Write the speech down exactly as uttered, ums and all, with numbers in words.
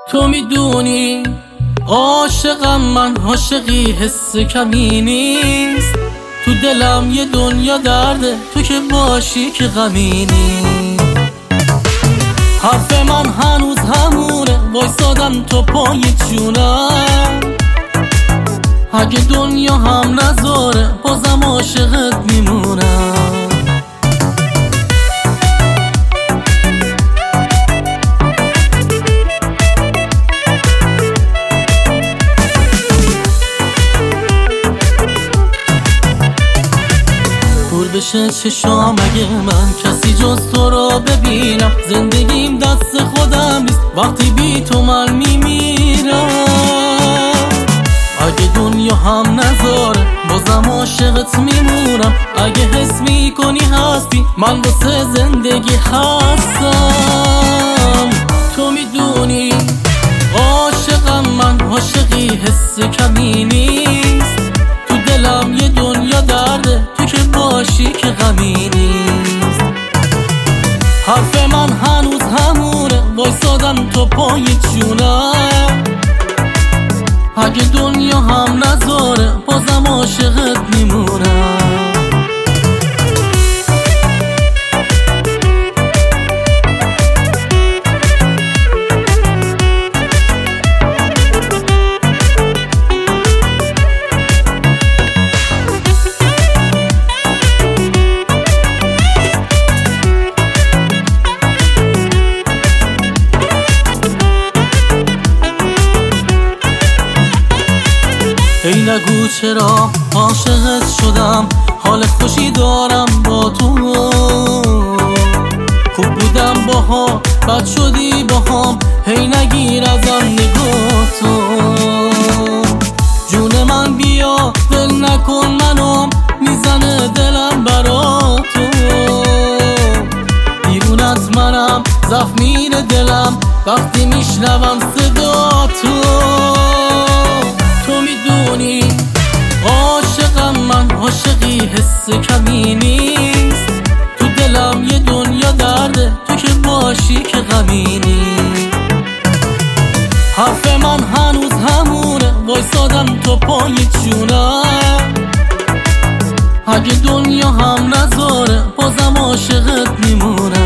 تو میدونی عاشقم من، عاشقی حس کمی نیست. تو دلم یه دنیا درده، تو که باشی که غمی نیست. حرف من هنوز همونه، وایسادم تو پای جونم. اگه دنیا هم نذاره بازم عاشقت میمونم. دور بشه چشام اگه من کسی جز تو رو ببینم. زندگیم دست خودم نیست وقتی بی تو من میمیرم. اگه دنیا هم نذاره بازم عاشقت میمونم. اگه حس میکنی هستی من واسه زندگی هستم. تو میدونی عاشقم من، عاشقی حس کمی نیست. تو دلم یه دنیا درده، تو که باشی که غمی نیست. حرف من هنوز همونه، وایسادم تو پای جونم. اگه دنیا هم نذاره بازم عاشقت میمونم. ای نگو چرا عاشقت شدم، حال خوشی دارم با تو. خوب بودم باها بد شدی باهام، هی نگیر ازم نگاه تو. جون من بیا دل نکن منم، میزنه دلم برا تو. دیوونت منم زخمین دلم وقتی میشنوم صدا تو. تو میدونی عاشقم من، عاشقی حس کمی نیست. تو دلم یه دنیا درده، تو که باشی که غمی نیست. حرف من هنوز همونه، وایسادم تو پای جونم. اگه دنیا هم نذاره بازم عاشقت میمونه.